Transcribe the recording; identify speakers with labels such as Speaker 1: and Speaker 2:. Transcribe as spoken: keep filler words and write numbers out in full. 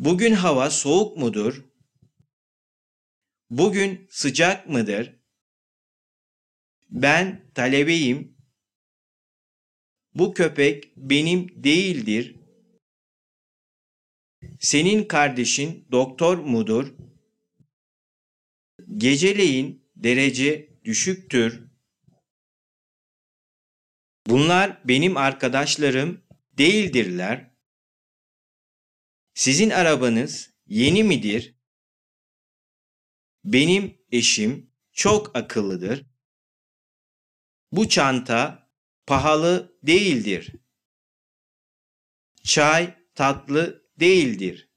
Speaker 1: Bugün hava soğuk mudur? Bugün sıcak mıdır? Ben talebeyim. Bu köpek benim değildir. Senin kardeşin doktor mudur? Geceleyin derece düşüktür. Bunlar benim arkadaşlarım değildirler. Sizin arabanız yeni midir? Benim eşim çok akıllıdır. Bu çanta pahalı değildir. Çay tatlı değildir.